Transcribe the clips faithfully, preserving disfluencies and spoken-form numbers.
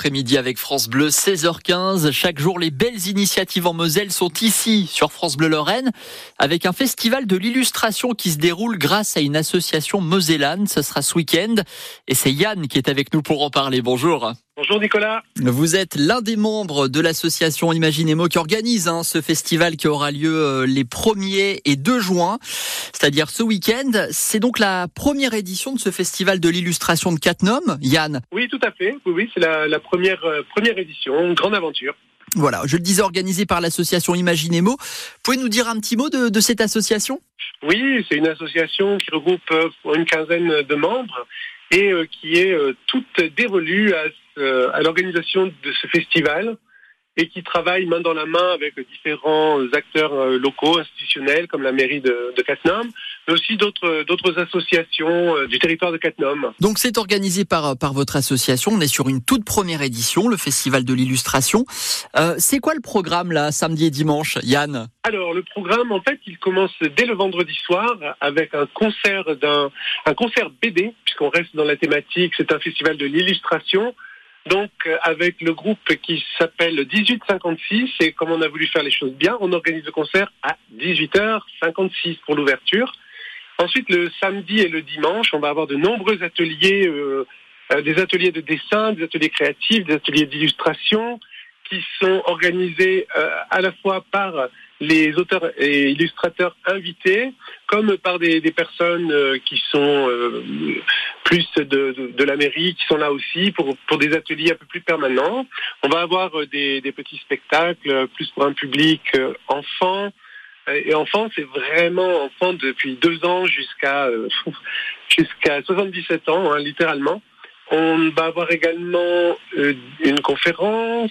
l'après-midi avec France Bleu, seize heures quinze. Chaque jour, les belles initiatives en Moselle sont ici, sur France Bleu Lorraine, avec un festival de l'illustration qui se déroule grâce à une association mosellane. Ce sera ce week-end. Et c'est Yann qui est avec nous pour en parler. Bonjour. Bonjour Nicolas. Vous êtes l'un des membres de l'association Imaginemo qui organise hein, ce festival qui aura lieu euh, les premier et deux juin, c'est-à-dire ce week-end. C'est donc la première édition de ce festival de l'illustration de Cattenom, Yann. Oui, tout à fait. Oui, oui, c'est la, la première, euh, première édition, une grande aventure. Voilà, je le disais, organisé par l'association Imaginemo. Pouvez nous dire un petit mot de, de cette association ? Oui, c'est une association qui regroupe euh, une quinzaine de membres et euh, qui est euh, toute dévolue à, euh, à l'organisation de ce festival et qui travaille main dans la main avec différents acteurs euh, locaux, institutionnels, comme la mairie de, de Cattenom, mais aussi d'autres, d'autres associations euh, du territoire de Cattenom. Donc c'est organisé par, par votre association, on est sur une toute première édition, le Festival de l'illustration. Euh, c'est quoi le programme là, samedi et dimanche, Yann ? Alors le programme, en fait, il commence dès le vendredi soir avec un concert d'un un concert B D, puisqu'on reste dans la thématique, c'est un festival de l'illustration. Donc, avec le groupe qui s'appelle dix-huit cinquante-six, et comme on a voulu faire les choses bien, on organise le concert à dix-huit heures cinquante-six pour l'ouverture. Ensuite, le samedi et le dimanche, on va avoir de nombreux ateliers, euh, des ateliers de dessin, des ateliers créatifs, des ateliers d'illustration, qui sont organisés euh, à la fois par les auteurs et illustrateurs invités, comme par des, des personnes euh, qui sont euh, plus de, de, de la mairie, qui sont là aussi pour, pour des ateliers un peu plus permanents. On va avoir des, des petits spectacles, plus pour un public euh, enfant. Et enfant, c'est vraiment enfant depuis deux ans jusqu'à, euh, jusqu'à soixante-dix-sept ans, hein, littéralement. On va avoir également euh, une conférence.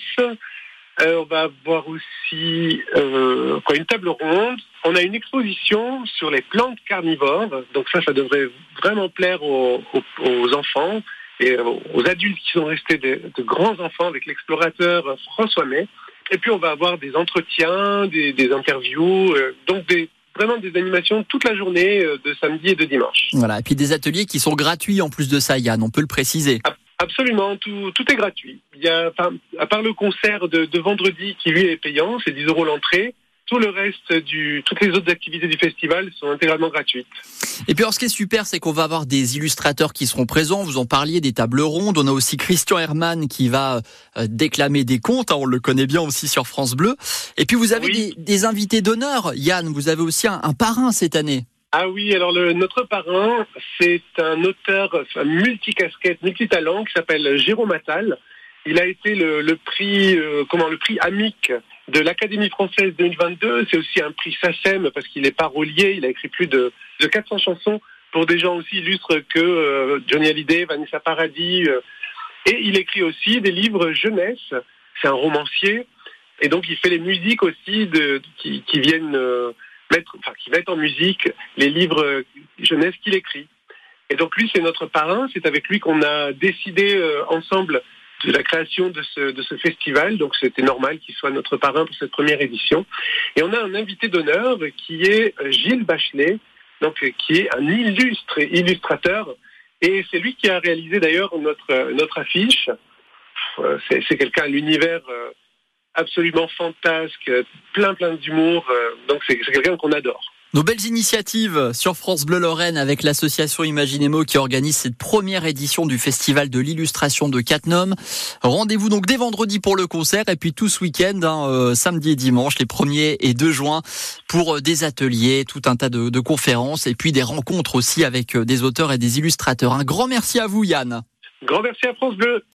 Euh, on va avoir aussi euh, quoi, une table ronde. On a une exposition sur les plantes carnivores. Donc ça, ça devrait vraiment plaire aux, aux, aux enfants et aux adultes qui sont restés de, de grands enfants avec l'explorateur François May. Et puis on va avoir des entretiens, des, des interviews, euh, donc des, vraiment des animations toute la journée euh, de samedi et de dimanche. Voilà, et puis des ateliers qui sont gratuits en plus de ça, Yann, on peut le préciser. Ah. Absolument, tout, tout est gratuit. Il y a, enfin, à part le concert de, de vendredi qui lui est payant, c'est dix euros l'entrée. Tout le reste du, toutes les autres activités du festival sont intégralement gratuites. Et puis alors, ce qui est super, c'est qu'on va avoir des illustrateurs qui seront présents. Vous en parliez, des tables rondes. On a aussi Christian Herman qui va euh, déclamer des contes. Hein, on le connaît bien aussi sur France Bleu. Et puis vous avez oui. des, des invités d'honneur. Yann, vous avez aussi un, un parrain cette année. Ah oui, alors le, notre parrain, c'est un auteur un multicasquette, multitalent qui s'appelle Jérôme Attal. Il a été le, le prix, euh, comment, le prix Amic de l'Académie française deux mille vingt-deux. C'est aussi un prix SACEM parce qu'il est parolier. Il a écrit plus de, de quatre cents chansons pour des gens aussi illustres que euh, Johnny Hallyday, Vanessa Paradis. Euh, et il écrit aussi des livres jeunesse. C'est un romancier. Et donc il fait les musiques aussi de, qui, qui viennent... Euh, Mettre, enfin, qui mettent en musique les livres jeunesse qu'il écrit. Et donc lui, c'est notre parrain. C'est avec lui qu'on a décidé euh, ensemble de la création de ce, de ce festival. Donc c'était normal qu'il soit notre parrain pour cette première édition. Et on a un invité d'honneur qui est Gilles Bachelet, donc qui est un illustre illustrateur. Et c'est lui qui a réalisé d'ailleurs notre, notre affiche. C'est, c'est quelqu'un à l'univers... Euh, absolument fantasque, plein plein d'humour, donc c'est, c'est quelqu'un qu'on adore. Nos belles initiatives sur France Bleu Lorraine avec l'association Imaginemo qui organise cette première édition du Festival de l'illustration de Cattenom. Rendez-vous donc dès vendredi pour le concert et puis tout ce week-end, hein, euh, samedi et dimanche, les premier et deux juin, pour euh, des ateliers, tout un tas de, de conférences et puis des rencontres aussi avec euh, des auteurs et des illustrateurs. Un grand merci à vous Yann. Grand merci à France Bleu.